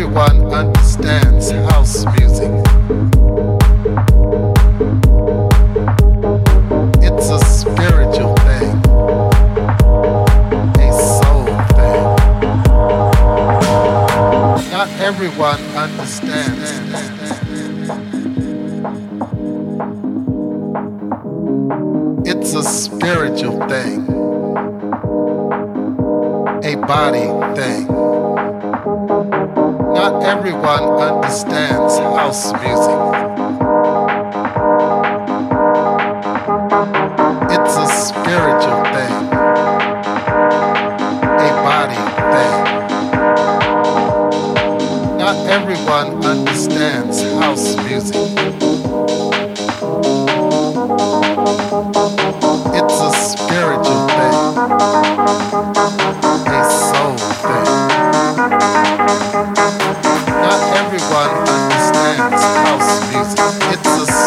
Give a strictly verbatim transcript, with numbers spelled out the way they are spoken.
everyone understands house music. It's a spiritual thing, a soul thing. Not everyone understands. It's a spiritual thing, a body thing. Not everyone understands house music. It's a spiritual thing, a body thing. Not everyone understands house music. It's a spiritual thing, a soul thing. Not everyone understands house music. It's a